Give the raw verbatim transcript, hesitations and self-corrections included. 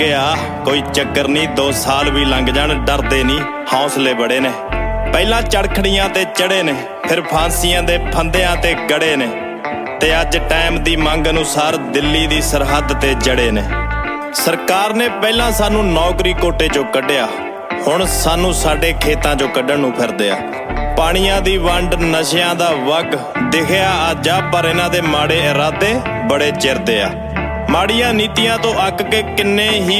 ਗਿਆ ਕੋਈ ਚੱਕਰ ਨਹੀਂ, ਦੋ ਸਾਲ ਵੀ ਲੰਘ ਜਾਣ ਡਰਦੇ ਨਹੀਂ, ਹੌਸਲੇ ਬੜੇ ਨੇ। ਪਹਿਲਾਂ ਚੜਖੜੀਆਂ ਤੇ ਚੜੇ ਨੇ, ਫਿਰ ਫਾਂਸੀਆਂ ਦੇ ਫੰਦਿਆਂ ਤੇ ਗੜੇ ਨੇ, ਤੇ ਅੱਜ ਟਾਈਮ ਦੀ ਮੰਗ ਅਨੁਸਾਰ ਦਿੱਲੀ ਦੀ ਸਰਹੱਦ ਤੇ ਜੜੇ ਨੇ। ਸਰਕਾਰ ਨੇ ਪਹਿਲਾਂ ਸਾਨੂੰ ਨੌਕਰੀ ਕੋਟੇ ਚੋਂ ਕੱਢਿਆ, ਹੁਣ ਸਾਨੂੰ ਸਾਡੇ ਖੇਤਾਂ ਚੋਂ ਕੱਢਣ ਨੂੰ ਫਿਰਦੇ ਆ। ਪਾਣੀਆਂ ਦੀ ਵੰਡ, ਨਸ਼ਿਆਂ ਦਾ ਵੱਗ ਦਿਖਿਆ ਅੱਜ ਆ, ਪਰ ਇਹਨਾਂ ਦੇ ਮਾੜੇ ਇਰਾਦੇ ਬੜੇ ਚਿਰ ਦੇ ਆ। ਮਾੜੀਆਂ ਨੀਤੀਆਂ ਤੋਂ ਅੱਕ ਕੇ ਕਿੰਨੇ ਹੀ